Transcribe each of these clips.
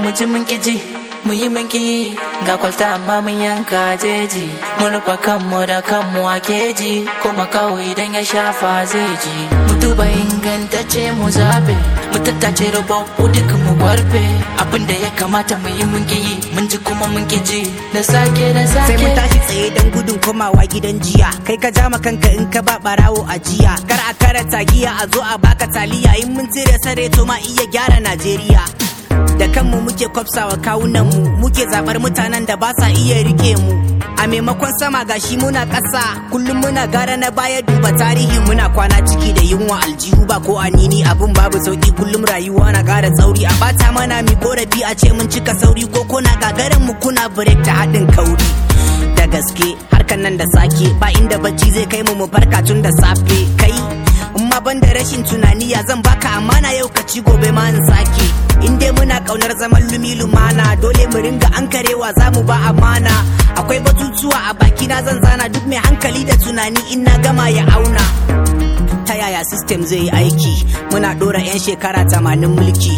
Muji mun kiji mu yi mun ki ga kwalta amma mun yanka jeji mun rufa kanmu da kanmu a keji kuma kawai idan ya shafa zai ji mu duba ingantacce mu zabe mu tattace rubabbu duk mu gwarfe abinda ya kamata mu yi mun ki mun ji kuma mun kiji da sake sai mu tashi tsaye dan gudun komawa gidan jiya kai ka jama kanka in ka ba barawo a jiya kar a karata giya a zo a baka taliya in mun tsire sare to ma iya gyara Najeriya da kanmu muke kwafsawa kawunanmu muke zabar mutanen da ba sa iya rike mu a maimakon sama gashi muna ƙasa kullum muna gara na baya duba tarihi muna kwana ciki da yunwa aljihu ba ko anini abun babu sauki kullum rayuwa na ƙara tsauri a bata mana mi korafi a ce mun cika sauri ko kuna gagarin mu kuna break ta haɗin kauri da gaske harkan nan da sake ba inda bacci zai kai mu farka tun da safe kai amma ban da rashin tunani ya zan baka amana yau ka ci gobe ma in sake in dai muna kaunar zaman lumana dole mu ringa ankarewa zamu ba amana akwai batutuwa a baki na zan zana duk mai hankali da tunani in na gama ya auna ta yaya system zai yi aiki muna dora 'yan shekara 80 mulki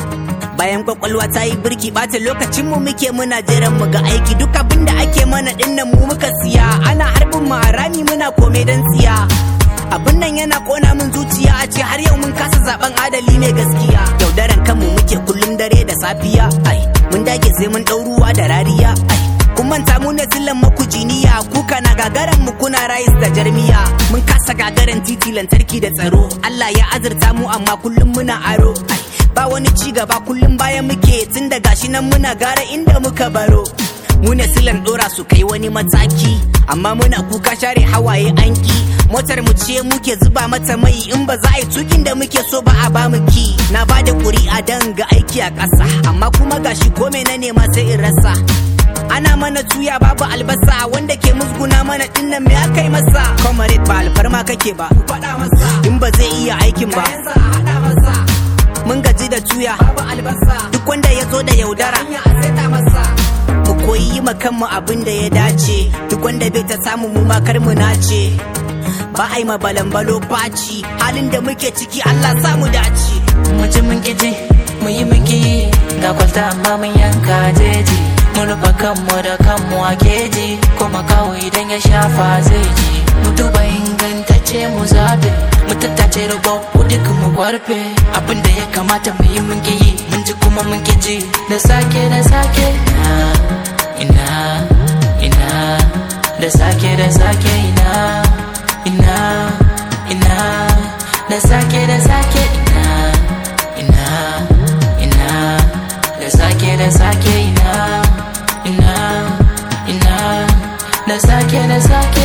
bayan kwakwalwa ta yi birki bata lokacin mu muke muna jiran mu ga aiki duk abin da ake mana dinnan mu muka siya ana harbin mu a rami muna kome dan tsiya abin nan yana kona min zuciya a ce har yau mun kasa zaben adali mai gaskiya yaudaran kanmu muke kullum dare da safiya ai mun dage sai mun dau ruwa da rariya ai kun manta mu ne sillan makujiniya kuka na gagaran mu kuna rais da jarmiya mun kasa gagaran titi lantarki da tsaro Allah ya azurta mu amma kullum muna aro ai ba wani ci gaba kullum bayan muke tun da gashi nan muna gara inda muka baro mu ne silan dora su kai wani mataki amma muna kuka share hawaye anki motar mu ce muke zuba mata mai in ba za a yi tukin da muke so ba a ba mu ki na ba da ƙuri'a dan ga aiki a ƙasa amma kuma gashi ko me na nema sai in rasa ana mana tuya babu albasa wanda ke musguna mana dinnan me aka yi masa comrade ba alfarma kake ba in ba zai iya aikin ba mun gaji da tuya babu albasa duk wanda ya zo da yaudara mu koyi yi kanmu abin da ya dace duk wanda bai ta samu mu makar mu nace ba a yi ma balambalo faci halin da muke ciki Allah sa mu dace mu ji mun kiji mu yi mun ki ga kwalta amma mun yanka jeji mun rufa kanmu da kanmu a keji kuma kawai idan ya shafa zai ji mu duba ingantacce mu zabe mu tattace rubabbu duk mu gwarfe abinda ya kamata mu yi mun ki mun ji kuma mun kiji da sake ina da sake ina da sake ina da sake ina da sake ina da sake